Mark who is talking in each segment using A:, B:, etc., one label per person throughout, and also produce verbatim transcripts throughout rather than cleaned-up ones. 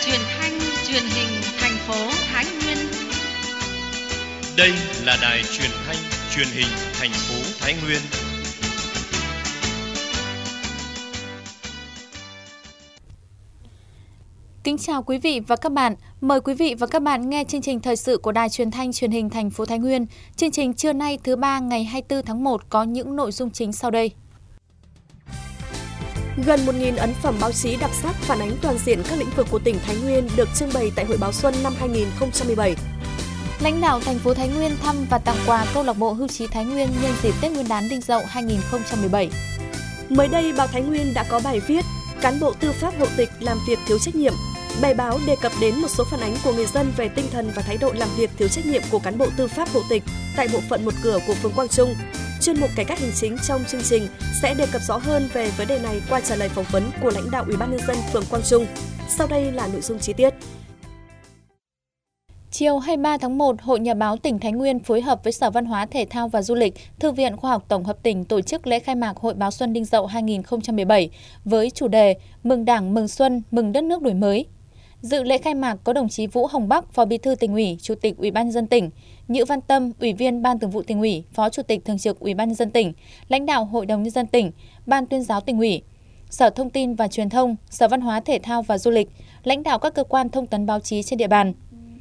A: truyền thanh truyền hình thành phố Thái Nguyên.
B: Đây là đài truyền thanh truyền hình thành phố Thái Nguyên.
C: Kính chào quý vị và các bạn. Mời quý vị và các bạn nghe chương trình thời sự của Đài Truyền thanh Truyền hình thành phố Thái Nguyên. Chương trình trưa nay thứ ba ngày hai mươi tư tháng một có những nội dung chính sau đây.
D: Gần một nghìn ấn phẩm báo chí đặc sắc phản ánh toàn diện các lĩnh vực của tỉnh Thái Nguyên được trưng bày tại Hội báo Xuân năm hai nghìn không trăm mười bảy.
C: Lãnh đạo thành phố Thái Nguyên thăm và tặng quà câu lạc bộ hưu trí Thái Nguyên nhân dịp Tết Nguyên đán Đinh Dậu hai nghìn không trăm mười bảy.
D: Mới đây, báo Thái Nguyên đã có bài viết Cán bộ tư pháp hộ tịch làm việc thiếu trách nhiệm. Bài báo đề cập đến một số phản ánh của người dân về tinh thần và thái độ làm việc thiếu trách nhiệm của cán bộ tư pháp hộ tịch tại bộ phận một cửa của phường Quang Trung. Chuyên mục cải cách hành chính trong chương trình sẽ đề cập rõ hơn về vấn đề này qua trả lời phỏng vấn của lãnh đạo Ủy ban nhân dân phường Quang Trung. Sau đây là nội dung chi tiết.
C: Chiều hai mươi ba tháng một, Hội Nhà báo tỉnh Thái Nguyên phối hợp với Sở Văn hóa Thể thao và Du lịch, Thư viện Khoa học Tổng hợp tỉnh tổ chức lễ khai mạc Hội báo Xuân Đinh Dậu hai nghìn không trăm mười bảy với chủ đề Mừng Đảng, Mừng Xuân, Mừng Đất nước đổi mới. Dự lễ khai mạc có đồng chí Vũ Hồng Bắc, Phó Bí thư Tỉnh ủy, Chủ tịch Ủy ban nhân dân tỉnh, Nhữ Văn Tâm, Ủy viên Ban Thường vụ Tỉnh ủy, Phó Chủ tịch Thường trực Ủy ban nhân dân tỉnh, lãnh đạo Hội đồng nhân dân tỉnh, Ban Tuyên giáo Tỉnh ủy, Sở Thông tin và Truyền thông, Sở Văn hóa Thể thao và Du lịch, lãnh đạo các cơ quan thông tấn báo chí trên địa bàn.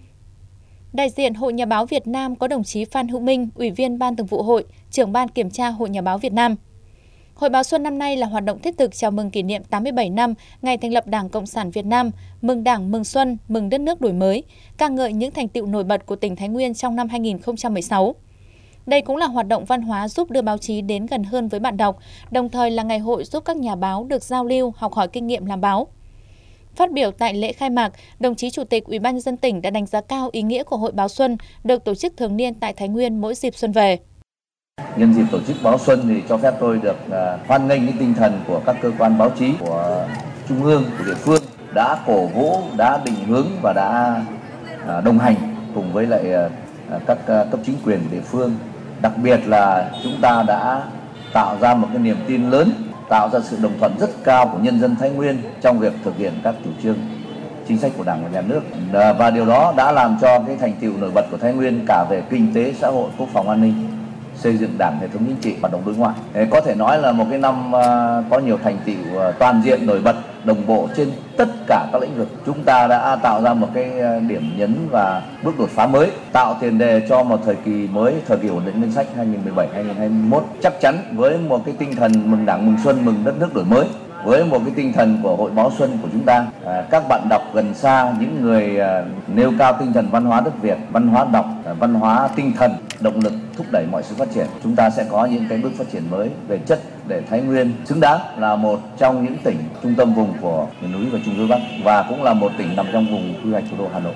C: Đại diện Hội Nhà báo Việt Nam có đồng chí Phan Hữu Minh, Ủy viên Ban Thường vụ Hội, Trưởng Ban Kiểm tra Hội Nhà báo Việt Nam. Hội báo Xuân năm nay là hoạt động thiết thực chào mừng kỷ niệm tám mươi bảy năm ngày thành lập Đảng Cộng sản Việt Nam, mừng Đảng, mừng Xuân, mừng đất nước đổi mới, ca ngợi những thành tựu nổi bật của tỉnh Thái Nguyên trong năm hai nghìn không trăm mười sáu. Đây cũng là hoạt động văn hóa giúp đưa báo chí đến gần hơn với bạn đọc, đồng thời là ngày hội giúp các nhà báo được giao lưu, học hỏi kinh nghiệm làm báo. Phát biểu tại lễ khai mạc, đồng chí Chủ tịch Ủy ban nhân dân tỉnh đã đánh giá cao ý nghĩa của Hội báo Xuân được tổ chức thường niên tại Thái Nguyên mỗi dịp xuân về.
E: Nhân dịp tổ chức báo Xuân thì cho phép tôi được uh, hoan nghênh cái tinh thần của các cơ quan báo chí của trung ương, của địa phương đã cổ vũ, đã định hướng và đã uh, đồng hành cùng với lại uh, các uh, cấp chính quyền địa phương. Đặc biệt là chúng ta đã tạo ra một cái niềm tin lớn, tạo ra sự đồng thuận rất cao của nhân dân Thái Nguyên trong việc thực hiện các chủ trương chính sách của Đảng và Nhà nước, và điều đó đã làm cho cái thành tựu nổi bật của Thái Nguyên cả về kinh tế, xã hội, quốc phòng an ninh, xây dựng Đảng, hệ thống chính trị, hoạt động đối ngoại. Có thể nói là một cái năm có nhiều thành tựu toàn diện, nổi bật, đồng bộ trên tất cả các lĩnh vực. Chúng ta đã tạo ra một cái điểm nhấn và bước đột phá mới, tạo tiền đề cho một thời kỳ mới, thời kỳ ổn định ngân sách hai nghìn không trăm mười bảy hai nghìn không trăm hai mươi mốt. Chắc chắn với một cái tinh thần mừng Đảng, mừng Xuân, mừng đất nước đổi mới, với một cái tinh thần của Hội báo Xuân của chúng ta, à, các bạn đọc gần xa, những người à, nêu cao tinh thần văn hóa đất Việt, văn hóa đọc, à, văn hóa tinh thần, động lực thúc đẩy mọi sự phát triển. Chúng ta sẽ có những cái bước phát triển mới về chất để Thái Nguyên xứng đáng là một trong những tỉnh trung tâm vùng của miền núi và Trung Du Bắc, và cũng là một tỉnh nằm trong vùng quy hoạch thủ đô Hà Nội.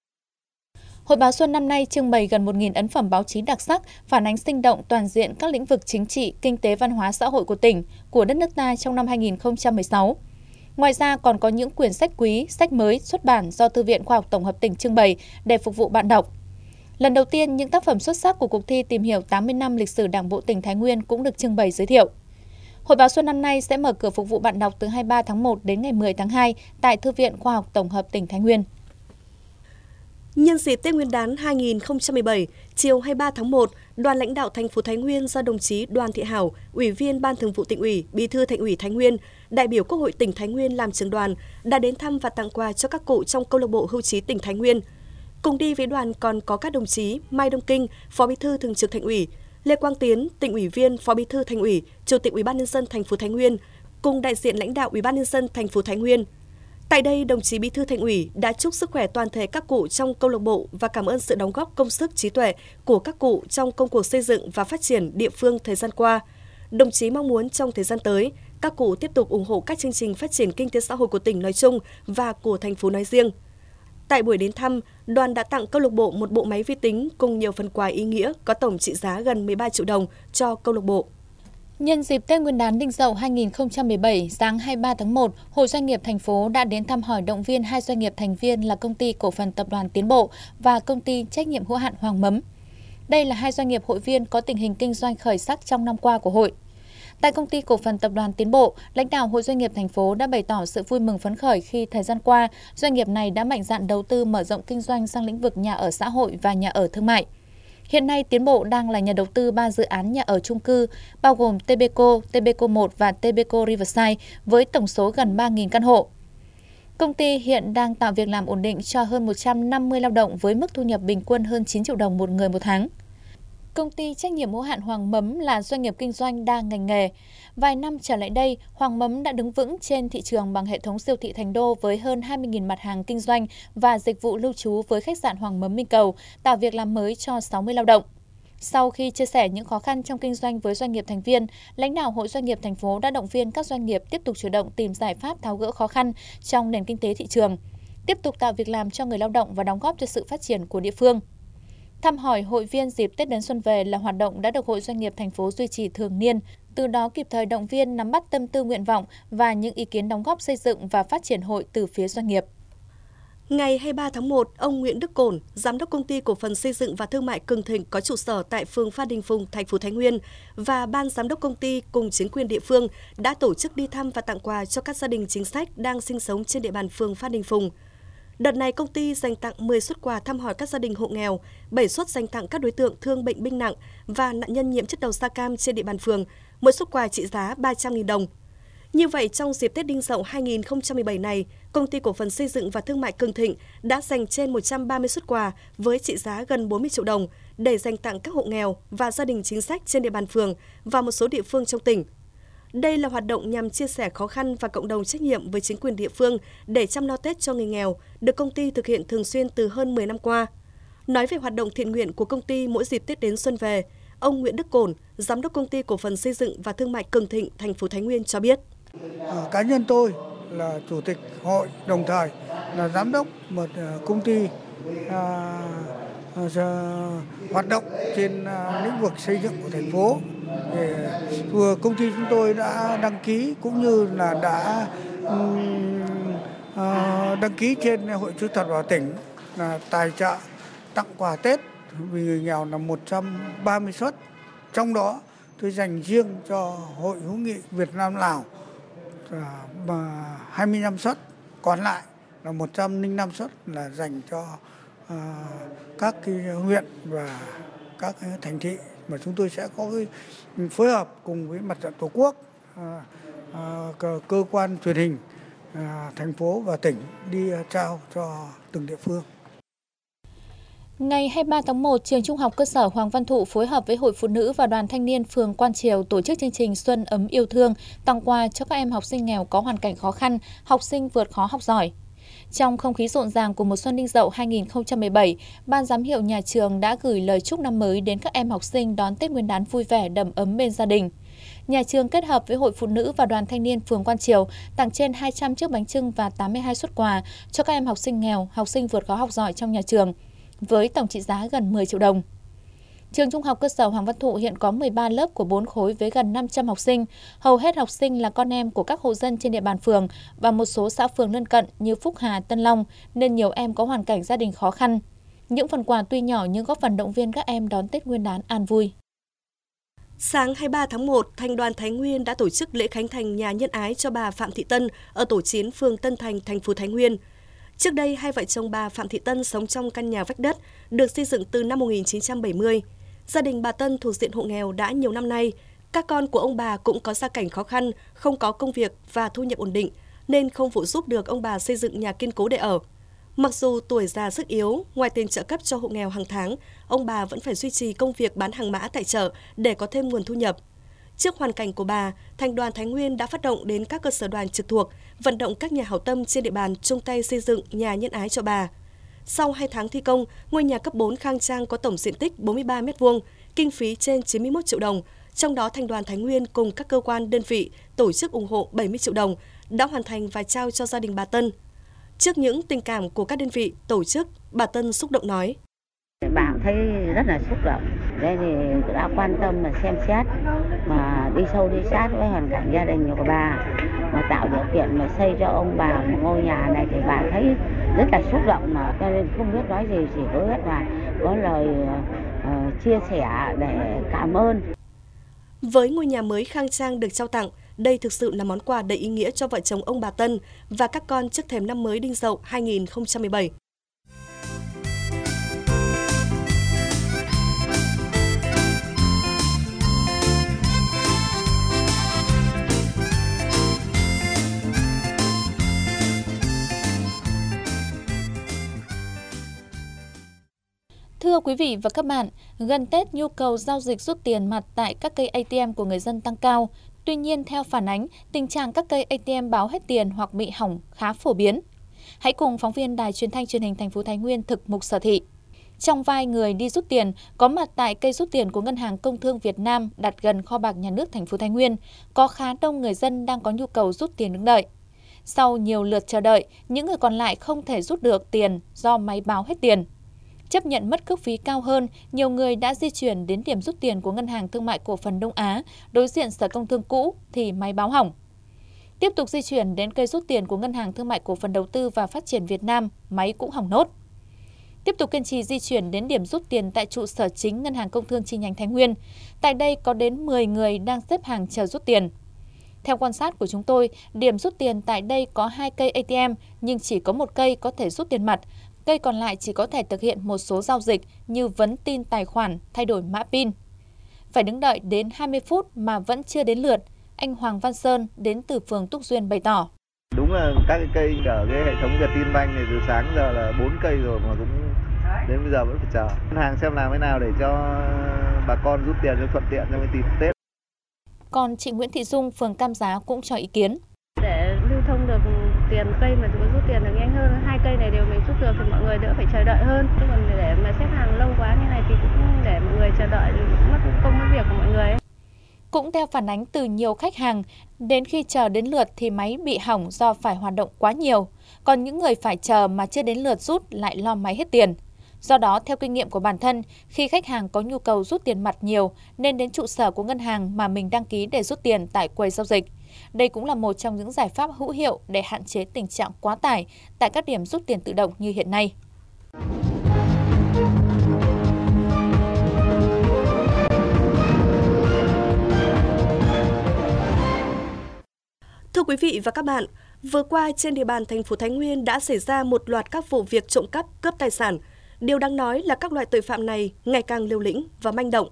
C: Hội báo Xuân năm nay trưng bày gần một nghìn ấn phẩm báo chí đặc sắc, phản ánh sinh động toàn diện các lĩnh vực chính trị, kinh tế, văn hóa, xã hội của tỉnh, của đất nước ta trong năm hai nghìn không trăm mười sáu. Ngoài ra còn có những quyển sách quý, sách mới xuất bản do Thư viện Khoa học Tổng hợp tỉnh trưng bày để phục vụ bạn đọc. Lần đầu tiên, những tác phẩm xuất sắc của cuộc thi tìm hiểu tám mươi năm lịch sử Đảng bộ tỉnh Thái Nguyên cũng được trưng bày giới thiệu. Hội báo Xuân năm nay sẽ mở cửa phục vụ bạn đọc từ hai mươi ba tháng một đến ngày mười tháng hai tại Thư viện Khoa học Tổng hợp tỉnh Thái Nguyên.
D: Nhân dịp Tết Nguyên đán hai nghìn không trăm mười bảy, chiều hai mươi ba tháng một, đoàn lãnh đạo thành phố Thái Nguyên do đồng chí Đoàn Thị Hảo, Ủy viên Ban Thường vụ Tỉnh ủy, Bí thư Thành ủy Thái Nguyên, đại biểu Quốc hội tỉnh Thái Nguyên làm trưởng đoàn đã đến thăm và tặng quà cho các cụ trong câu lạc bộ hưu trí tỉnh Thái Nguyên. Cùng đi với đoàn còn có các đồng chí Mai Đông Kinh, Phó Bí thư Thường trực Thành ủy, Lê Quang Tiến, Tỉnh ủy viên, Phó Bí thư Thành ủy, Chủ tịch Ủy ban nhân dân thành phố Thái Nguyên, cùng đại diện lãnh đạo Ủy ban nhân dân thành phố Thái Nguyên. Tại đây, đồng chí Bí thư Thành ủy đã chúc sức khỏe toàn thể các cụ trong câu lạc bộ và cảm ơn sự đóng góp công sức trí tuệ của các cụ trong công cuộc xây dựng và phát triển địa phương thời gian qua. Đồng chí mong muốn trong thời gian tới, các cụ tiếp tục ủng hộ các chương trình phát triển kinh tế xã hội của tỉnh nói chung và của thành phố nói riêng. Tại buổi đến thăm, đoàn đã tặng câu lạc bộ một bộ máy vi tính cùng nhiều phần quà ý nghĩa có tổng trị giá gần mười ba triệu đồng cho câu lạc bộ.
C: Nhân dịp Tết Nguyên đán Đinh Dậu hai nghìn không trăm mười bảy, sáng hai mươi ba tháng một, Hội Doanh nghiệp thành phố đã đến thăm hỏi động viên hai doanh nghiệp thành viên là Công ty Cổ phần Tập đoàn Tiến Bộ và Công ty Trách nhiệm hữu hạn Hoàng Mấm. Đây là hai doanh nghiệp hội viên có tình hình kinh doanh khởi sắc trong năm qua của hội. Tại Công ty Cổ phần Tập đoàn Tiến Bộ, lãnh đạo Hội Doanh nghiệp thành phố đã bày tỏ sự vui mừng phấn khởi khi thời gian qua, doanh nghiệp này đã mạnh dạn đầu tư mở rộng kinh doanh sang lĩnh vực nhà ở xã hội và nhà ở thương mại. Hiện nay, Tiến Bộ đang là nhà đầu tư ba dự án nhà ở chung cư, bao gồm Tbeco, Tbeco một và Tbeco Riverside với tổng số gần ba nghìn căn hộ. Công ty hiện đang tạo việc làm ổn định cho hơn một trăm năm mươi lao động với mức thu nhập bình quân hơn chín triệu đồng một người một tháng. Công ty trách nhiệm hữu hạn Hoàng Mấm là doanh nghiệp kinh doanh đa ngành nghề. Vài năm trở lại đây, Hoàng Mấm đã đứng vững trên thị trường bằng hệ thống siêu thị Thành Đô với hơn hai mươi nghìn mặt hàng kinh doanh và dịch vụ lưu trú với khách sạn Hoàng Mấm Minh Cầu, tạo việc làm mới cho sáu mươi lao động. Sau khi chia sẻ những khó khăn trong kinh doanh với doanh nghiệp thành viên, lãnh đạo Hội Doanh nghiệp thành phố đã động viên các doanh nghiệp tiếp tục chủ động tìm giải pháp tháo gỡ khó khăn trong nền kinh tế thị trường, tiếp tục tạo việc làm cho người lao động và đóng góp cho sự phát triển của địa phương. Thăm hỏi hội viên dịp Tết đến xuân về là hoạt động đã được Hội Doanh nghiệp thành phố duy trì thường niên, từ đó kịp thời động viên nắm bắt tâm tư nguyện vọng và những ý kiến đóng góp xây dựng và phát triển hội từ phía doanh nghiệp.
D: Ngày hai mươi ba tháng một, ông Nguyễn Đức Cổn, Giám đốc Công ty Cổ phần Xây dựng và Thương mại Cường Thịnh có trụ sở tại phường Phan Đình Phùng, thành phố Thái Nguyên và Ban Giám đốc công ty cùng chính quyền địa phương đã tổ chức đi thăm và tặng quà cho các gia đình chính sách đang sinh sống trên địa bàn phường Phan Đình Phùng. Đợt này, công ty dành tặng mười suất quà thăm hỏi các gia đình hộ nghèo, bảy suất dành tặng các đối tượng thương bệnh binh nặng và nạn nhân nhiễm chất độc da cam trên địa bàn phường, mỗi suất quà trị giá ba trăm nghìn đồng. Như vậy, trong dịp Tết Đinh Dậu hai nghìn không trăm mười bảy này, Công ty Cổ phần Xây dựng và Thương mại Cường Thịnh đã dành trên một trăm ba mươi suất quà với trị giá gần bốn mươi triệu đồng để dành tặng các hộ nghèo và gia đình chính sách trên địa bàn phường và một số địa phương trong tỉnh. Đây là hoạt động nhằm chia sẻ khó khăn và cộng đồng trách nhiệm với chính quyền địa phương để chăm lo Tết cho người nghèo, được công ty thực hiện thường xuyên từ hơn mười năm qua. Nói về hoạt động thiện nguyện của công ty mỗi dịp Tết đến xuân về, ông Nguyễn Đức Cổn, Giám đốc Công ty Cổ phần Xây dựng và Thương mại Cường Thịnh, thành phố Thái Nguyên cho biết.
F: À, cá nhân tôi là chủ tịch hội, đồng thời là giám đốc một công ty à, à, hoạt động trên à, lĩnh vực xây dựng của thành phố. Vừa công ty chúng tôi đã đăng ký cũng như là đã um, uh, đăng ký trên Hội Chữ thập đỏ tỉnh là tài trợ tặng quà Tết vì người nghèo là một trăm ba mươi suất. Trong đó tôi dành riêng cho Hội hữu nghị Việt Nam Lào mà hai mươi lăm suất, còn lại là một trăm lẻ năm suất là dành cho uh, các cái huyện và các cái thành thị mà chúng tôi sẽ có cái phối hợp cùng với Mặt trận Tổ quốc, à, à, cơ quan truyền hình, à, thành phố và tỉnh đi trao cho từng địa phương.
C: Ngày hai mươi ba tháng một, Trường Trung học cơ sở Hoàng Văn Thụ phối hợp với Hội Phụ nữ và Đoàn Thanh niên phường Quan Triều tổ chức chương trình Xuân ấm yêu thương, tặng quà cho các em học sinh nghèo có hoàn cảnh khó khăn, học sinh vượt khó học giỏi. Trong không khí rộn ràng của mùa xuân Đinh Dậu hai nghìn không trăm mười bảy, Ban giám hiệu nhà trường đã gửi lời chúc năm mới đến các em học sinh đón Tết Nguyên đán vui vẻ đầm ấm bên gia đình. Nhà trường kết hợp với Hội Phụ nữ và Đoàn Thanh niên phường Quan Triều tặng trên hai trăm chiếc bánh chưng và tám mươi hai suất quà cho các em học sinh nghèo, học sinh vượt khó học giỏi trong nhà trường, với tổng trị giá gần mười triệu đồng. Trường Trung học cơ sở Hoàng Văn Thụ hiện có mười ba lớp của bốn khối với gần năm trăm học sinh. Hầu hết học sinh là con em của các hộ dân trên địa bàn phường và một số xã phường lân cận như Phúc Hà, Tân Long, nên nhiều em có hoàn cảnh gia đình khó khăn. Những phần quà tuy nhỏ nhưng góp phần động viên các em đón Tết Nguyên đán an vui.
D: Sáng hai mươi ba tháng một, Thành đoàn Thái Nguyên đã tổ chức lễ khánh thành nhà nhân ái cho bà Phạm Thị Tân ở tổ chín phường Tân Thành, thành phố Thái Nguyên. Trước đây, hai vợ chồng bà Phạm Thị Tân sống trong căn nhà vách đất, được xây dựng từ năm một nghìn chín trăm bảy mươi. Gia đình bà Tân thuộc diện hộ nghèo đã nhiều năm nay. Các con của ông bà cũng có gia cảnh khó khăn, không có công việc và thu nhập ổn định, nên không phụ giúp được ông bà xây dựng nhà kiên cố để ở. Mặc dù tuổi già sức yếu, ngoài tiền trợ cấp cho hộ nghèo hàng tháng, ông bà vẫn phải duy trì công việc bán hàng mã tại chợ để có thêm nguồn thu nhập. Trước hoàn cảnh của bà, Thành đoàn Thái Nguyên đã phát động đến các cơ sở đoàn trực thuộc, vận động các nhà hảo tâm trên địa bàn chung tay xây dựng nhà nhân ái cho bà. Sau hai tháng thi công, ngôi nhà cấp bốn khang trang có tổng diện tích bốn mươi ba mét vuông, kinh phí trên chín mươi mốt triệu đồng, trong đó Thành đoàn Thái Nguyên cùng các cơ quan đơn vị tổ chức ủng hộ bảy mươi triệu đồng, đã hoàn thành và trao cho gia đình bà Tân. Trước những tình cảm của các đơn vị, tổ chức, bà Tân xúc động nói.
G: Bà thấy rất là xúc động, đây thì đã quan tâm mà xem xét, mà đi sâu đi sát với hoàn cảnh gia đình của bà, mà tạo điều kiện mà xây cho ông bà một ngôi nhà này thì bà thấy rất là xúc động, mà cho nên không biết nói gì, chỉ có biết là có lời uh, chia sẻ để cảm ơn.
D: Với ngôi nhà mới khang trang được trao tặng, đây thực sự là món quà đầy ý nghĩa cho vợ chồng ông bà Tân và các con trước thềm năm mới Đinh Dậu hai nghìn không trăm mười bảy.
C: Thưa quý vị và các bạn, gần Tết nhu cầu giao dịch rút tiền mặt tại các cây a tê em của người dân tăng cao. Tuy nhiên, theo phản ánh, tình trạng các cây a tê em báo hết tiền hoặc bị hỏng khá phổ biến. Hãy cùng phóng viên Đài Truyền thanh Truyền hình thành phố Thái Nguyên thực mục sở thị. Trong vai người đi rút tiền, có mặt tại cây rút tiền của Ngân hàng Công thương Việt Nam đặt gần kho bạc nhà nước thành phố Thái Nguyên, có khá đông người dân đang có nhu cầu rút tiền đứng đợi. Sau nhiều lượt chờ đợi, những người còn lại không thể rút được tiền do máy báo hết tiền. Chấp nhận mất cước phí cao hơn, nhiều người đã di chuyển đến điểm rút tiền của Ngân hàng Thương mại Cổ phần Đông Á, đối diện Sở Công Thương cũ thì máy báo hỏng. Tiếp tục di chuyển đến cây rút tiền của Ngân hàng Thương mại Cổ phần Đầu tư và Phát triển Việt Nam, máy cũng hỏng nốt. Tiếp tục kiên trì di chuyển đến điểm rút tiền tại trụ sở chính Ngân hàng Công thương chi nhánh Thái Nguyên. Tại đây có đến mười người đang xếp hàng chờ rút tiền. Theo quan sát của chúng tôi, điểm rút tiền tại đây có hai cây a tê em nhưng chỉ có một cây có thể rút tiền mặt. Cây còn lại chỉ có thể thực hiện một số giao dịch như vấn tin tài khoản, thay đổi mã pin. Phải đứng đợi đến hai mươi phút mà vẫn chưa đến lượt, anh Hoàng Văn Sơn đến từ phường Túc Duyên bày tỏ.
H: Đúng là các cái cây ở cái hệ thống Vietinbank này từ sáng giờ là bốn cây rồi mà cũng đến bây giờ vẫn phải chờ. Ngân hàng xem làm thế nào để cho bà con rút tiền cho thuận tiện trong cái dịp Tết.
C: Còn chị Nguyễn Thị Dung, phường Cam Giá cũng cho ý kiến.
I: Để lưu thông được tiền cây mà có rút tiền được nhanh hơn, hai cây này đều mình rút được thì mọi người đỡ phải chờ đợi hơn. Chứ còn để mà xếp hàng lâu quá như này thì cũng để mọi người chờ đợi mất công mất việc của mọi người.
C: Cũng theo phản ánh từ nhiều khách hàng, đến khi chờ đến lượt thì máy bị hỏng do phải hoạt động quá nhiều. Còn những người phải chờ mà chưa đến lượt rút lại lo máy hết tiền. Do đó, theo kinh nghiệm của bản thân, khi khách hàng có nhu cầu rút tiền mặt nhiều nên đến trụ sở của ngân hàng mà mình đăng ký để rút tiền tại quầy giao dịch. Đây cũng là một trong những giải pháp hữu hiệu để hạn chế tình trạng quá tải tại các điểm rút tiền tự động như hiện nay.
D: Thưa quý vị và các bạn, vừa qua trên địa bàn thành phố Thái Nguyên đã xảy ra một loạt các vụ việc trộm cắp, cướp tài sản. Điều đáng nói là các loại tội phạm này ngày càng liều lĩnh và manh động.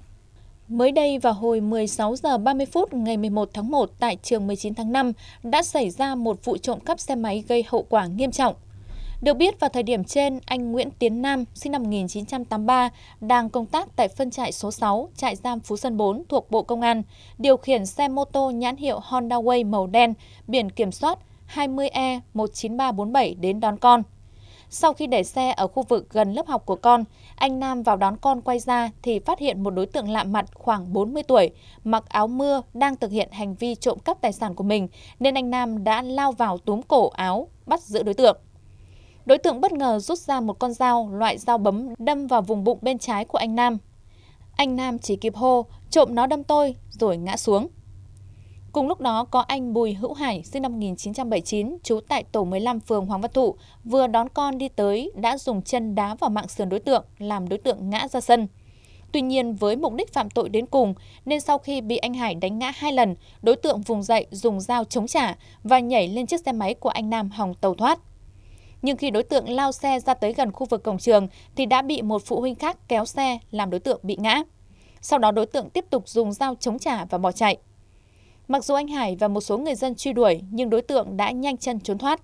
C: Mới đây vào hồi mười sáu giờ ba mươi phút ngày mười một tháng một tại trường mười chín tháng năm đã xảy ra một vụ trộm cắp xe máy gây hậu quả nghiêm trọng. Được biết vào thời điểm trên, anh Nguyễn Tiến Nam, sinh năm một nghìn chín trăm tám mươi ba, đang công tác tại phân trại số sáu, trại giam Phú Sơn bốn thuộc Bộ Công an, điều khiển xe mô tô nhãn hiệu Honda Way màu đen, biển kiểm soát hai mươi E một chín ba bốn bảy đến đón con. Sau khi để xe ở khu vực gần lớp học của con, anh Nam vào đón con quay ra thì phát hiện một đối tượng lạ mặt khoảng bốn mươi tuổi, mặc áo mưa đang thực hiện hành vi trộm cắp tài sản của mình, nên anh Nam đã lao vào túm cổ áo, bắt giữ đối tượng. Đối tượng bất ngờ rút ra một con dao loại dao bấm đâm vào vùng bụng bên trái của anh Nam. Anh Nam chỉ kịp hô, trộm nó đâm tôi, rồi ngã xuống. Cùng lúc đó có anh Bùi Hữu Hải, sinh năm một nghìn chín trăm bảy mươi chín, trú tại tổ mười lăm phường Hoàng Văn Thụ, vừa đón con đi tới đã dùng chân đá vào mạng sườn đối tượng, làm đối tượng ngã ra sân. Tuy nhiên với mục đích phạm tội đến cùng, nên sau khi bị anh Hải đánh ngã hai lần, đối tượng vùng dậy dùng dao chống trả và nhảy lên chiếc xe máy của anh Nam hòng tẩu thoát. Nhưng khi đối tượng lao xe ra tới gần khu vực cổng trường thì đã bị một phụ huynh khác kéo xe làm đối tượng bị ngã. Sau đó đối tượng tiếp tục dùng dao chống trả và bỏ chạy. Mặc dù anh Hải và một số người dân truy đuổi nhưng đối tượng đã nhanh chân trốn thoát.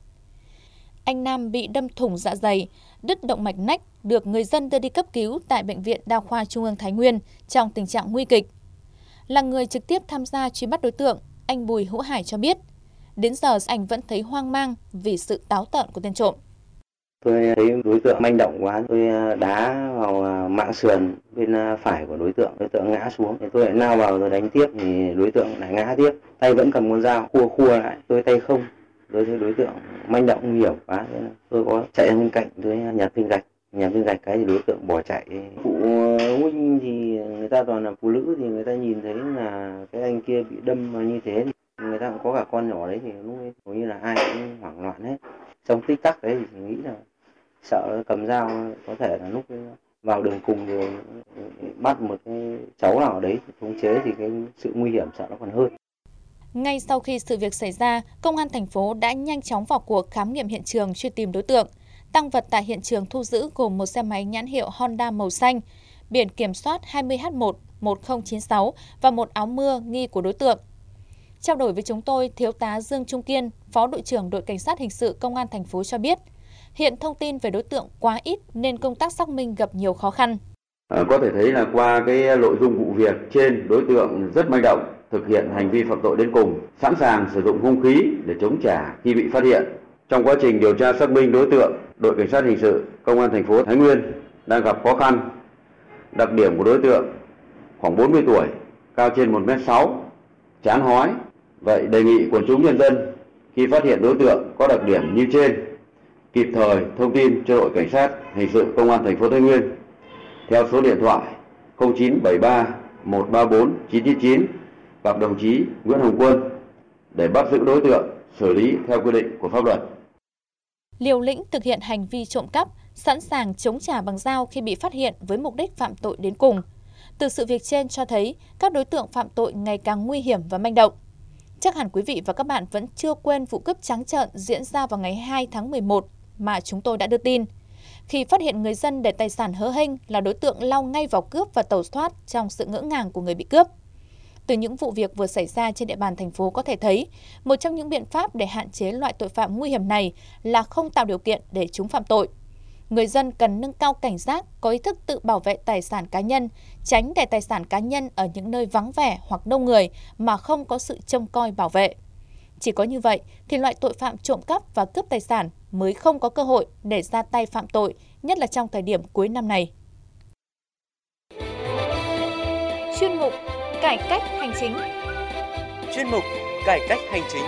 C: Anh Nam bị đâm thủng dạ dày, đứt động mạch nách, được người dân đưa đi cấp cứu tại Bệnh viện Đa khoa Trung ương Thái Nguyên trong tình trạng nguy kịch. Là người trực tiếp tham gia truy bắt đối tượng, anh Bùi Hữu Hải cho biết, đến giờ anh vẫn thấy hoang mang vì sự táo tợn của tên trộm.
J: Tôi thấy đối tượng manh động quá, tôi đá vào mạng sườn bên phải của đối tượng, đối tượng ngã xuống, thì tôi lại lao vào rồi đánh tiếp thì đối tượng lại ngã tiếp, tay vẫn cầm con dao, khua khua lại, tôi tay không, tôi thấy đối tượng manh động nguy hiểm quá, thế là tôi có chạy ra bên cạnh, tôi nhặt viên gạch, nhặt viên gạch cái thì đối tượng bỏ chạy. Phụ huynh thì người ta toàn là phụ nữ thì người ta nhìn thấy là cái anh kia bị đâm như thế, thì người ta cũng có cả con nhỏ đấy thì lúc ấy hầu như là ai cũng hoảng loạn hết. Trong tích tắc đấy thì nghĩ là sợ cầm dao có thể là lúc vào đường cùng rồi bắt một cái cháu nào đấy khống chế thì cái sự nguy hiểm sợ nó còn hơn.
C: Ngay sau khi sự việc xảy ra, Công an thành phố đã nhanh chóng vào cuộc khám nghiệm hiện trường truy tìm đối tượng. Tang vật tại hiện trường thu giữ gồm một xe máy nhãn hiệu Honda màu xanh, biển kiểm soát hai mươi H một một không chín sáu và một áo mưa nghi của đối tượng. Trao đổi với chúng tôi, Thiếu tá Dương Trung Kiên, Phó đội trưởng đội Cảnh sát hình sự Công an thành phố cho biết, hiện thông tin về đối tượng quá ít nên công tác xác minh gặp nhiều khó khăn.
K: À, có thể thấy là qua cái nội dung vụ việc trên, đối tượng rất manh động, thực hiện hành vi phạm tội đến cùng, sẵn sàng sử dụng hung khí để chống trả khi bị phát hiện. Trong quá trình điều tra xác minh đối tượng, đội Cảnh sát hình sự Công an thành phố Thái Nguyên đang gặp khó khăn. Đặc điểm của đối tượng khoảng bốn mươi tuổi, cao trên một mét sáu, trán hói. Vậy đề nghị quần chúng nhân dân khi phát hiện đối tượng có đặc điểm như trên, kịp thời thông tin cho đội Cảnh sát hình sự Công an thành phố Thái Nguyên theo số điện thoại không chín bảy ba một ba bốn chín chín chín gặp đồng chí Nguyễn Hồng Quân để bắt giữ đối tượng, xử lý theo quy định của pháp luật.
C: Liều lĩnh thực hiện hành vi trộm cắp, sẵn sàng chống trả bằng dao khi bị phát hiện với mục đích phạm tội đến cùng. Từ sự việc trên cho thấy các đối tượng phạm tội ngày càng nguy hiểm và manh động. Chắc hẳn quý vị và các bạn vẫn chưa quên vụ cướp trắng trợn diễn ra vào ngày hai tháng mười một mà chúng tôi đã đưa tin. Khi phát hiện người dân để tài sản hớ hênh là đối tượng lao ngay vào cướp và tẩu thoát trong sự ngỡ ngàng của người bị cướp. Từ những vụ việc vừa xảy ra trên địa bàn thành phố có thể thấy, một trong những biện pháp để hạn chế loại tội phạm nguy hiểm này là không tạo điều kiện để chúng phạm tội. Người dân cần nâng cao cảnh giác, có ý thức tự bảo vệ tài sản cá nhân, tránh để tài sản cá nhân ở những nơi vắng vẻ hoặc đông người mà không có sự trông coi bảo vệ. Chỉ có như vậy thì loại tội phạm trộm cắp và cướp tài sản mới không có cơ hội để ra tay phạm tội, nhất là trong thời điểm cuối năm này. Chuyên mục Cải cách hành chính.
L: Chuyên mục Cải cách hành chính.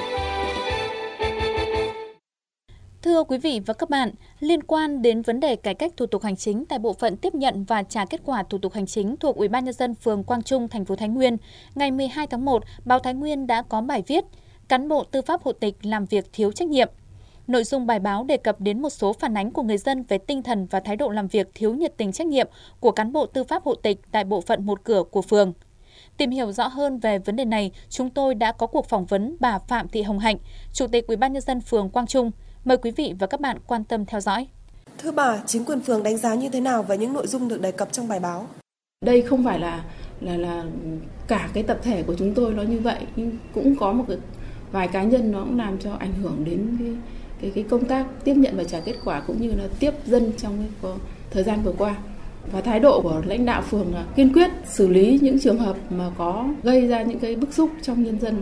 C: Thưa quý vị và các bạn, liên quan đến vấn đề cải cách thủ tục hành chính tại bộ phận tiếp nhận và trả kết quả thủ tục hành chính thuộc Ủy ban nhân dân phường Quang Trung, thành phố Thái Nguyên, ngày mười hai tháng một, báo Thái Nguyên đã có bài viết Cán bộ tư pháp hộ tịch làm việc thiếu trách nhiệm. Nội dung bài báo đề cập đến một số phản ánh của người dân về tinh thần và thái độ làm việc thiếu nhiệt tình trách nhiệm của cán bộ tư pháp hộ tịch tại bộ phận một cửa của phường. Tìm hiểu rõ hơn về vấn đề này, chúng tôi đã có cuộc phỏng vấn bà Phạm Thị Hồng Hạnh, Chủ tịch Ủy ban nhân dân phường Quang Trung. Mời quý vị và các bạn quan tâm theo dõi.
D: Thưa bà, chính quyền phường đánh giá như thế nào về những nội dung được đề cập trong bài báo?
M: Đây không phải là là là cả cái tập thể của chúng tôi nó như vậy, nhưng cũng có một cái vài cá nhân nó cũng làm cho ảnh hưởng đến cái cái cái công tác tiếp nhận và trả kết quả cũng như là tiếp dân trong cái thời gian vừa qua. Và thái độ của lãnh đạo phường là kiên quyết xử lý những trường hợp mà có gây ra những cái bức xúc trong nhân dân.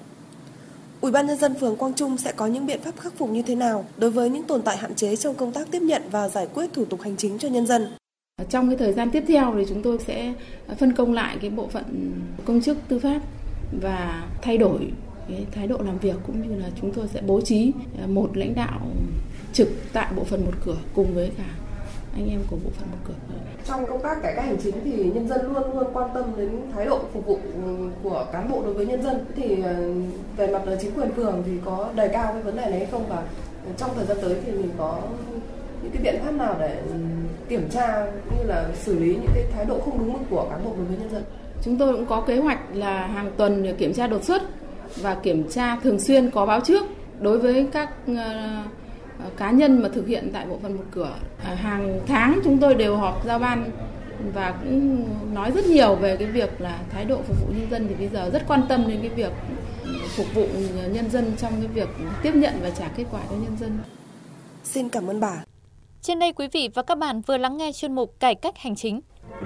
D: Ủy ban nhân dân phường Quang Trung sẽ có những biện pháp khắc phục như thế nào đối với những tồn tại hạn chế trong công tác tiếp nhận và giải quyết thủ tục hành chính cho nhân dân?
M: Trong cái thời gian tiếp theo thì chúng tôi sẽ phân công lại cái bộ phận công chức tư pháp và thay đổi cái thái độ làm việc, cũng như là chúng tôi sẽ bố trí một lãnh đạo trực tại bộ phận một cửa cùng với cả anh em của bộ phận một cửa.
N: Trong công tác cải cách hành chính thì nhân dân luôn luôn quan tâm đến thái độ phục vụ của cán bộ đối với nhân dân. Thì về mặt chính quyền phường thì có đề cao cái vấn đề này hay không, và trong thời gian tới thì mình có những cái biện pháp nào để kiểm tra như là xử lý những cái thái độ không đúng mức của cán bộ đối với nhân dân?
M: Chúng tôi cũng có kế hoạch là hàng tuần để kiểm tra đột xuất và kiểm tra thường xuyên có báo trước đối với các uh, cá nhân mà thực hiện tại bộ phận một cửa. À, hàng tháng chúng tôi đều họp giao ban và cũng nói rất nhiều về cái việc là thái độ phục vụ nhân dân, thì bây giờ rất quan tâm đến cái việc phục vụ nhân dân trong cái việc tiếp nhận và trả kết quả cho nhân dân.
D: Xin cảm ơn bà.
C: Trên đây quý vị và các bạn vừa lắng nghe chuyên mục Cải cách hành chính.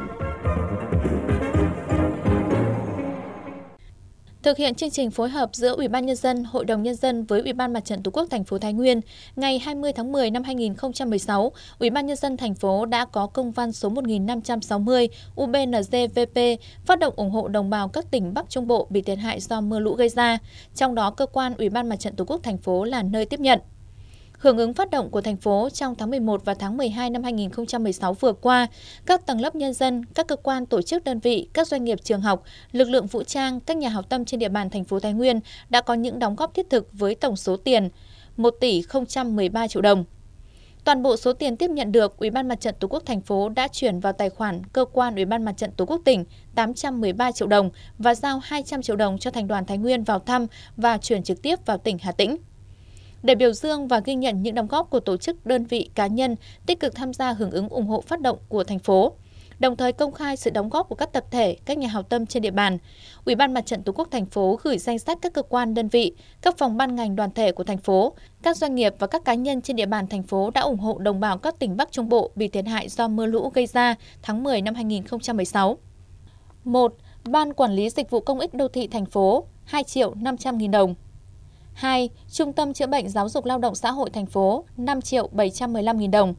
C: Thực hiện chương trình phối hợp giữa Ủy ban nhân dân, Hội đồng nhân dân với Ủy ban Mặt trận Tổ quốc thành phố Thái Nguyên, ngày hai mươi tháng mười năm hai nghìn không trăm mười sáu, Ủy ban nhân dân thành phố đã có công văn số một nghìn năm trăm sáu mươi U B N G V P phát động ủng hộ đồng bào các tỉnh Bắc Trung Bộ bị thiệt hại do mưa lũ gây ra, trong đó cơ quan Ủy ban Mặt trận Tổ quốc thành phố là nơi tiếp nhận. Hưởng ứng phát động của thành phố trong tháng mười một và tháng mười hai năm hai nghìn không trăm mười sáu vừa qua, các tầng lớp nhân dân, các cơ quan tổ chức đơn vị, các doanh nghiệp trường học, lực lượng vũ trang, các nhà hảo tâm trên địa bàn thành phố Thái Nguyên đã có những đóng góp thiết thực với tổng số tiền một tỷ không trăm mười ba triệu đồng. Toàn bộ số tiền tiếp nhận được, Ủy ban Mặt trận Tổ quốc thành phố đã chuyển vào tài khoản cơ quan Ủy ban Mặt trận Tổ quốc tỉnh tám trăm mười ba triệu đồng và giao hai trăm triệu đồng cho Thành đoàn Thái Nguyên vào thăm và chuyển trực tiếp vào tỉnh Hà Tĩnh. Để biểu dương và ghi nhận những đóng góp của tổ chức, đơn vị, cá nhân tích cực tham gia hưởng ứng ủng hộ phát động của thành phố, đồng thời công khai sự đóng góp của các tập thể, các nhà hảo tâm trên địa bàn, Ủy ban Mặt trận Tổ quốc thành phố gửi danh sách các cơ quan, đơn vị, các phòng ban ngành đoàn thể của thành phố, các doanh nghiệp và các cá nhân trên địa bàn thành phố đã ủng hộ đồng bào các tỉnh Bắc Trung Bộ bị thiệt hại do mưa lũ gây ra tháng mười năm hai nghìn không trăm mười sáu. một. Ban Quản lý Dịch vụ Công ích Đô thị thành phố hai triệu năm trăm nghìn đồng. hai. Trung tâm Chữa bệnh Giáo dục Lao động Xã hội thành phố năm triệu bảy trăm mười lăm nghìn đồng.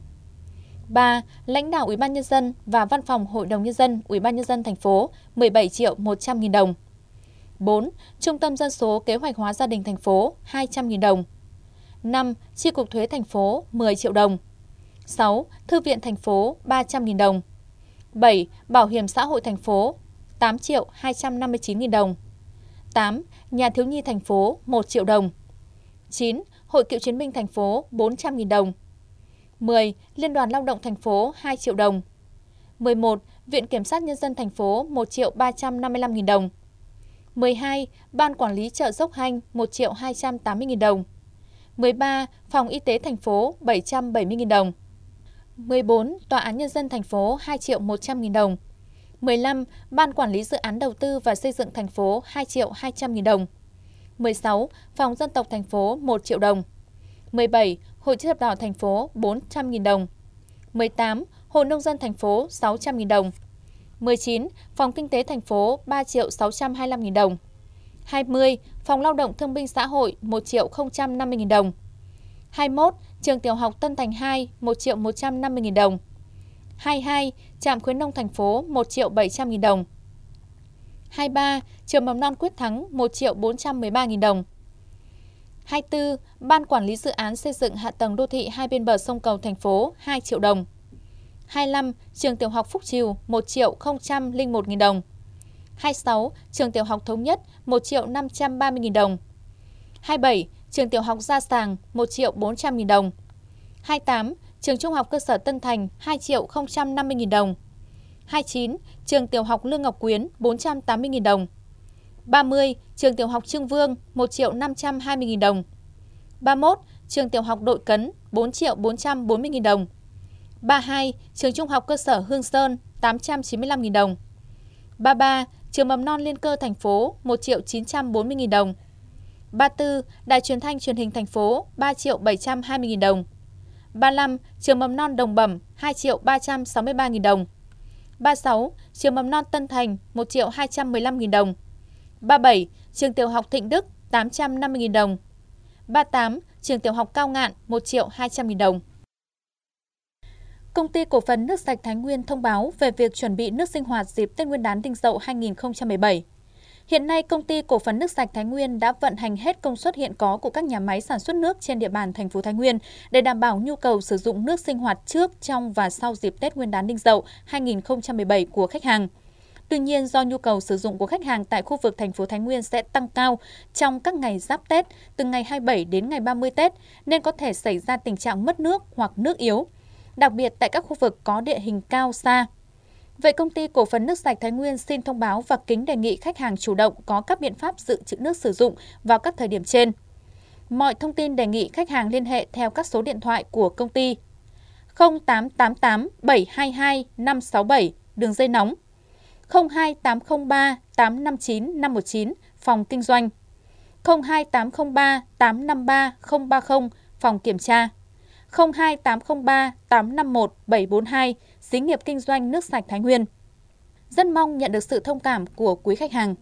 C: ba. Lãnh đạo Ủy ban Nhân dân và Văn phòng Hội đồng Nhân dân Ủy ban Nhân dân thành phố mười bảy triệu một trăm nghìn đồng. bốn. Trung tâm Dân số Kế hoạch hóa gia đình thành phố hai trăm nghìn đồng. năm. Chi cục thuế thành phố mười triệu đồng. sáu. Thư viện thành phố ba trăm nghìn đồng. bảy. Bảo hiểm xã hội thành phố tám triệu hai trăm năm mươi chín nghìn đồng. tám. Nhà thiếu nhi thành phố một triệu đồng. chín. Hội cựu chiến binh thành phố bốn trăm nghìn đồng. mười. Liên đoàn Lao động thành phố hai triệu đồng. mười một. Viện Kiểm sát Nhân dân thành phố một triệu ba trăm năm mươi lăm nghìn đồng. mười hai. Ban Quản lý chợ Dốc Hanh một triệu hai trăm tám mươi nghìn đồng. mười ba. Phòng Y tế thành phố bảy trăm bảy mươi nghìn đồng. mười bốn. Tòa án Nhân dân thành phố hai triệu một trăm nghìn đồng. mười lăm. Ban Quản lý Dự án Đầu tư và Xây dựng thành phố hai triệu hai trăm nghìn đồng. mười sáu. Phòng Dân tộc thành phố một triệu đồng. mười bảy. Hội Chữ thập đỏ thành phố bốn trăm nghìn đồng. mười tám. Hội Nông dân thành phố sáu trăm nghìn đồng. mười chín. Phòng Kinh tế thành phố ba triệu sáu trăm hai mươi lăm nghìn đồng. hai mươi. Phòng Lao động Thương binh Xã hội một triệu không trăm năm mươi nghìn đồng. hai mươi mốt. Trường Tiểu học Tân Thành hai một triệu một trăm năm mươi nghìn đồng. hai mươi hai. Trạm khuyến nông thành phố một triệu bảy trăm nghìn đồng. hai mươi ba. Trường Mầm non Quyết Thắng một triệu bốn trăm mười ba nghìn đồng. hai mươi tư. Ban Quản lý Dự án Xây dựng Hạ tầng Đô thị hai bên bờ sông Cầu thành phố hai triệu đồng. hai mươi lăm. Trường Tiểu học Phúc Trìu một triệu không trăm lẻ một nghìn đồng. hai mươi sáu. Trường Tiểu học Thống Nhất một triệu năm trăm ba mươi nghìn đồng. hai mươi bảy. Trường Tiểu học Gia Sàng một triệu bốn trăm nghìn đồng. hai mươi tám. Trường Trung học Cơ sở Tân Thành hai triệu không trăm năm mươi nghìn đồng. hai mươi chín. Trường Tiểu học Lương Ngọc Quyến bốn trăm tám mươi nghìn đồng. ba mươi. Trường Tiểu học Trương Vương một triệu năm trăm hai mươi nghìn đồng. ba mươi mốt. Trường Tiểu học Đội Cấn bốn triệu bốn trăm bốn mươi nghìn đồng. ba mươi hai. Trường Trung học Cơ sở Hương Sơn tám trăm chín mươi lăm nghìn đồng. ba mươi ba. Trường Mầm non Liên Cơ thành phố một triệu chín trăm bốn mươi nghìn đồng. ba mươi tư. Đài Truyền thanh Truyền hình thành phố ba triệu bảy trăm hai mươi nghìn đồng. ba mươi lăm. Trường Mầm non Đồng Bẩm hai triệu ba trăm sáu mươi ba nghìn đồng. ba mươi sáu. Trường Mầm non Tân Thành một triệu hai trăm mười lăm nghìn đồng. ba mươi bảy. Trường Tiểu học Thịnh Đức tám trăm năm mươi nghìn đồng. ba mươi tám. Trường Tiểu học Cao Ngạn một triệu hai trăm nghìn đồng. Công ty Cổ phần Nước sạch Thái Nguyên thông báo về việc chuẩn bị nước sinh hoạt dịp Tết Nguyên đán Đinh Dậu hai nghìn không trăm mười bảy. Hiện nay, Công ty Cổ phần Nước sạch Thái Nguyên đã vận hành hết công suất hiện có của các nhà máy sản xuất nước trên địa bàn thành phố Thái Nguyên để đảm bảo nhu cầu sử dụng nước sinh hoạt trước, trong và sau dịp Tết Nguyên đán Đinh Dậu hai nghìn không trăm mười bảy của khách hàng. Tuy nhiên, do nhu cầu sử dụng của khách hàng tại khu vực thành phố Thái Nguyên sẽ tăng cao trong các ngày giáp Tết, từ ngày hai mươi bảy đến ngày ba mươi Tết, nên có thể xảy ra tình trạng mất nước hoặc nước yếu, đặc biệt tại các khu vực có địa hình cao xa. Vậy Công ty Cổ phần Nước sạch Thái Nguyên xin thông báo và kính đề nghị khách hàng chủ động có các biện pháp dự trữ nước sử dụng vào các thời điểm trên. Mọi thông tin đề nghị khách hàng liên hệ theo các số điện thoại của công ty không tám tám tám bảy hai hai năm sáu bảy, đường dây nóng, không hai tám không ba tám năm chín năm một chín, phòng kinh doanh, không hai tám không ba tám năm ba không ba không, phòng kiểm tra, không hai tám không ba tám năm một bảy bốn hai, xí nghiệp kinh doanh nước sạch Thái Nguyên. Rất mong nhận được sự thông cảm của quý khách hàng.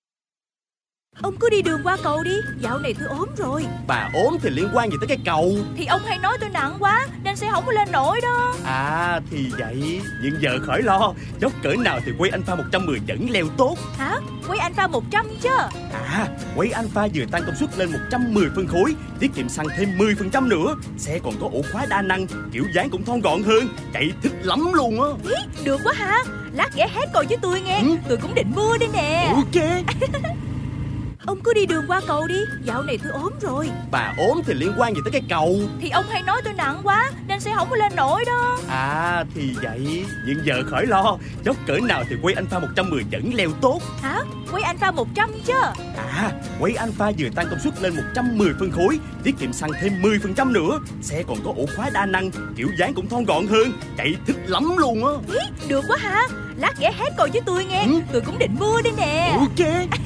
O: Ông cứ đi đường qua cầu đi, dạo này tôi ốm rồi.
P: Bà ốm thì liên quan gì tới cái cầu?
O: Thì ông hay nói tôi nặng quá nên sẽ không có lên nổi đó.
P: À thì vậy, nhưng giờ khỏi lo, dốc cỡ nào thì quay Alpha một trăm mười vẫn leo tốt.
O: Hả? Quay Alpha một trăm chứ?
P: À, quay Alpha vừa tăng công suất lên một trăm mười phân khối, tiết kiệm xăng thêm mười phần trăm nữa. Xe còn có ổ khóa đa năng, kiểu dáng cũng thon gọn hơn, chạy thích lắm luôn á.
O: Ý, được quá hả? Lát ghé hết coi với tôi nghe, ừ. Tôi cũng định mua đây nè.
P: Ok.
O: Ông cứ đi đường qua cầu đi, dạo này tôi ốm rồi.
P: Bà ốm thì liên quan gì tới cái cầu?
O: Thì ông hay nói tôi nặng quá nên sẽ không có lên nổi đó.
P: À thì vậy, nhưng giờ khỏi lo, dốc cỡ nào thì quay Alpha một trăm mười vẫn leo tốt.
O: Hả? Quay Alpha một trăm chứ?
P: À, quay Alpha vừa tăng công suất lên một trăm mười phân khối, tiết kiệm xăng thêm mười phần trăm nữa. Xe còn có ổ khóa đa năng, kiểu dáng cũng thon gọn hơn, chạy thích lắm luôn á.
O: Ý, được quá hả? Lát ghé hát coi với tôi nghe, ừ. Tôi cũng định mua đây nè.
P: Ok.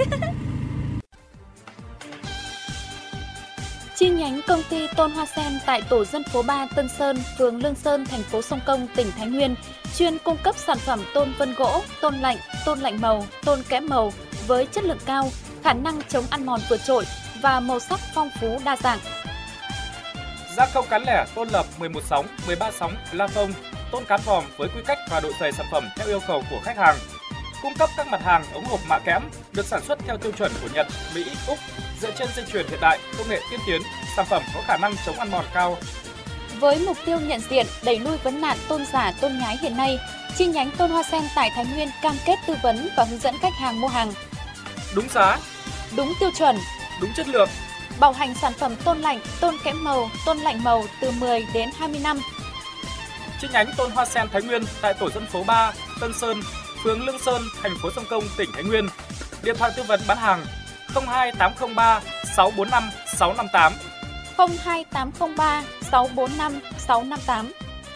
C: Chi nhánh công ty Tôn Hoa Sen tại tổ dân phố ba Tân Sơn, phường Lương Sơn, thành phố Sông Công, tỉnh Thái Nguyên, chuyên cung cấp sản phẩm tôn vân gỗ, tôn lạnh, tôn lạnh màu, tôn kẽm màu với chất lượng cao, khả năng chống ăn mòn vượt trội và màu sắc phong phú đa dạng.
Q: Gia công cán lẻ tôn lập mười một sóng, mười ba sóng, la phông, tôn cán vòm với quy cách và độ dày sản phẩm theo yêu cầu của khách hàng. Cung cấp các mặt hàng ống hộp mạ kẽm được sản xuất theo tiêu chuẩn của Nhật, Mỹ, Úc, dựa trên dây chuyền hiện đại, công nghệ tiên tiến, sản phẩm có khả năng chống ăn mòn cao.
C: Với mục tiêu nhận diện, đẩy lui vấn nạn tôn giả, tôn nhái hiện nay, chi nhánh Tôn Hoa Sen tại Thái Nguyên cam kết tư vấn và hướng dẫn khách hàng mua hàng
Q: đúng giá,
C: đúng tiêu chuẩn,
Q: đúng chất lượng,
C: bảo hành sản phẩm tôn lạnh, tôn kẽm màu, tôn lạnh màu từ mười đến hai mươi năm.
Q: Chi nhánh Tôn Hoa Sen Thái Nguyên tại tổ dân phố ba, Tân Sơn, phường Lương Sơn, thành phố Sông Công, tỉnh Thái Nguyên. Điện thoại tư vấn bán hàng không hai tám không ba sáu bốn năm sáu năm tám.
C: không hai tám không ba sáu bốn năm sáu năm tám.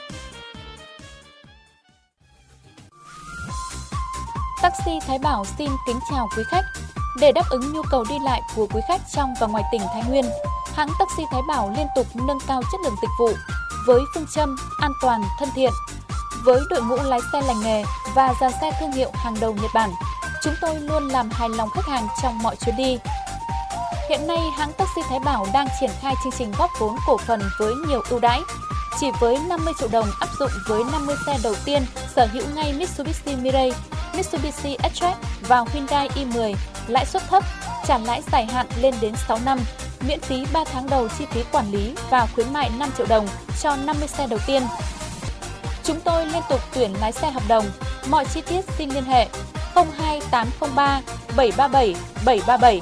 C: Taxi Thái Bảo xin kính chào quý khách. Để đáp ứng nhu cầu đi lại của quý khách trong và ngoài tỉnh Thái Nguyên, hãng Taxi Thái Bảo liên tục nâng cao chất lượng dịch vụ với phương châm an toàn, thân thiện. Với đội ngũ lái xe lành nghề và dàn xe thương hiệu hàng đầu Nhật Bản, chúng tôi luôn làm hài lòng khách hàng trong mọi chuyến đi. Hiện nay, hãng Taxi Thái Bảo đang triển khai chương trình góp vốn cổ phần với nhiều ưu đãi. Chỉ với năm mươi triệu đồng áp dụng với năm mươi xe đầu tiên sở hữu ngay Mitsubishi Mirage, Mitsubishi X-Track và Hyundai i mười, lãi suất thấp, trả lãi dài hạn lên đến sáu năm, miễn phí ba tháng đầu chi phí quản lý và khuyến mại năm triệu đồng cho năm mươi xe đầu tiên. Chúng tôi liên tục tuyển lái xe hợp đồng. Mọi chi tiết xin liên hệ không hai tám không ba bảy ba bảy bảy ba bảy.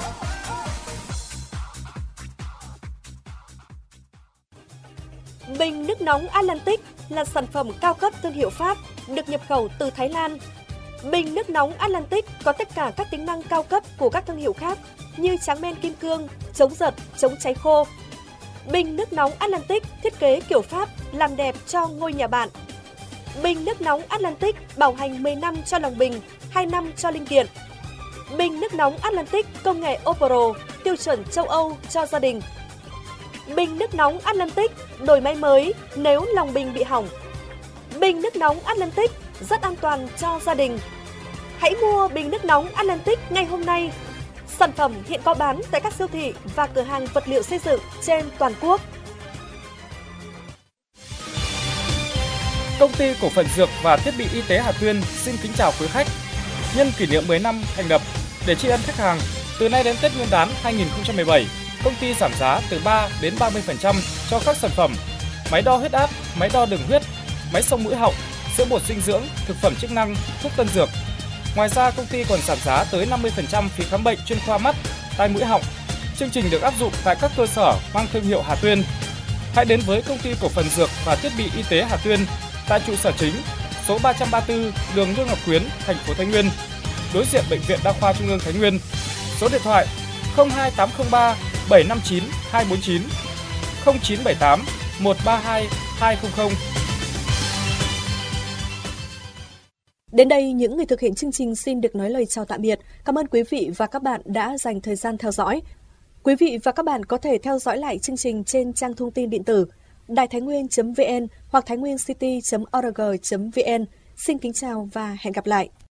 D: Bình nước nóng Atlantic là sản phẩm cao cấp thương hiệu Pháp, được nhập khẩu từ Thái Lan. Bình nước nóng Atlantic có tất cả các tính năng cao cấp của các thương hiệu khác như tráng men kim cương, chống giật, chống cháy khô. Bình nước nóng Atlantic thiết kế kiểu Pháp làm đẹp cho ngôi nhà bạn. Bình nước nóng Atlantic bảo hành mười năm cho lòng bình, hai năm cho linh kiện. Bình nước nóng Atlantic công nghệ Opro, tiêu chuẩn châu Âu cho gia đình. Bình nước nóng Atlantic đổi máy mới nếu lòng bình bị hỏng. Bình nước nóng Atlantic rất an toàn cho gia đình. Hãy mua bình nước nóng Atlantic ngay hôm nay. Sản phẩm hiện có bán tại các siêu thị và cửa hàng vật liệu xây dựng trên toàn quốc.
Q: Công ty cổ phần dược và thiết bị y tế Hà Tuyên xin kính chào quý khách. Nhân kỷ niệm mười năm thành lập, để tri ân khách hàng, từ nay đến Tết Nguyên đán hai không một bảy, công ty giảm giá từ ba đến ba mươi phần trăm cho các sản phẩm máy đo huyết áp, máy đo đường huyết, máy xông mũi họng, sữa bột dinh dưỡng, thực phẩm chức năng, thuốc tân dược. Ngoài ra, công ty còn giảm giá tới năm mươi phần trăm phí khám bệnh chuyên khoa mắt, tai mũi họng. Chương trình được áp dụng tại các cơ sở mang thương hiệu Hà Tuyên. Hãy đến với công ty cổ phần dược và thiết bị y tế Hà Tuyên tại trụ sở chính, số ba trăm ba mươi tư đường Lương Ngọc Quyến, thành phố Thái Nguyên, đối diện Bệnh viện Đa khoa Trung ương Thái Nguyên. Số điện thoại không hai tám không ba bảy năm chín hai bốn chín, không chín bảy tám một ba hai hai không không.
D: Đến đây, những người thực hiện chương trình xin được nói lời chào tạm biệt. Cảm ơn quý vị và các bạn đã dành thời gian theo dõi. Quý vị và các bạn có thể theo dõi lại chương trình trên trang thông tin điện tử đài thái nguyên chấm vn hoặc thái nguyên city chấm org chấm vn. Xin kính chào và hẹn gặp lại.